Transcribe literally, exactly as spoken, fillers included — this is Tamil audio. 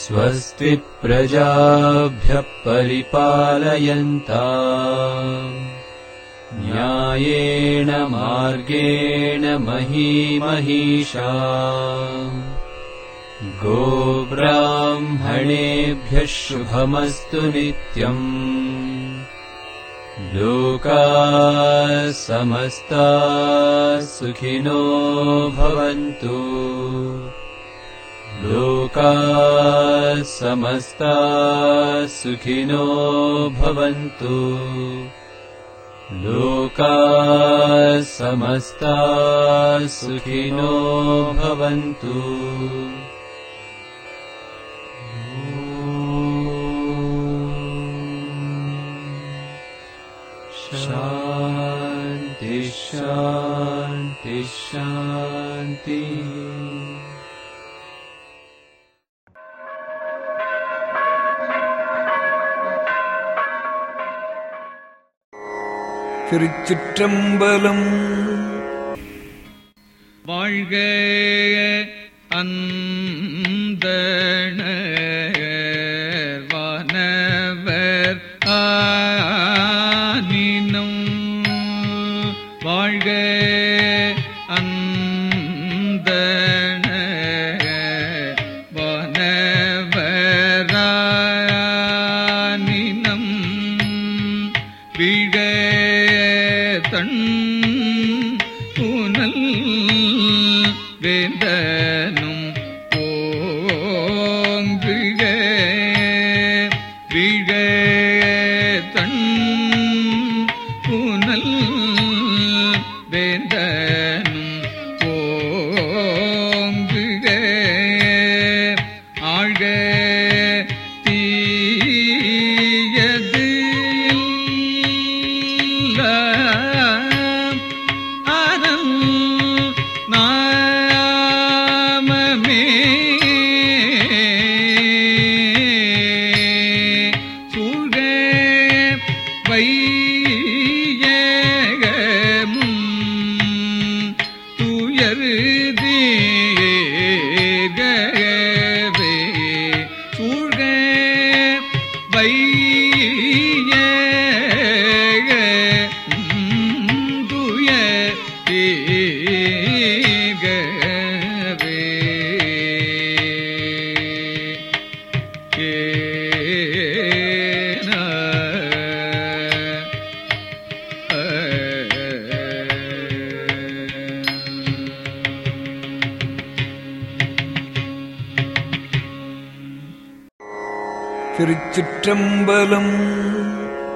स्वस्ति प्रजाभ्यः परिपालयन्ताम् न्यायेन मार्गेण महीमहीषाम् गोब्राह्मणेभ्यः शुभमस्तु नित्यम् लोकाः समस्ताः सुखिनो भवन्तु लोकाः समस्ताः सुखिनो भवन्तु लोकाः समस्ताः सुखिनो भवन्तु। शान्ति शान्ति शान्ति। திருச்சிற்றம்பலம். வாழ்க அந்தணர் வானவர் ஆனினும் வாழ்க அந்தணர் வானவர் ஆனினும் வீழ தன் புனல் வேந்தனும் ஓங்குக வீழ தன் புனல் வேந்தனும் ஓங்குக ஆழ்க தீயது திருச்சிற்றம்பலம்.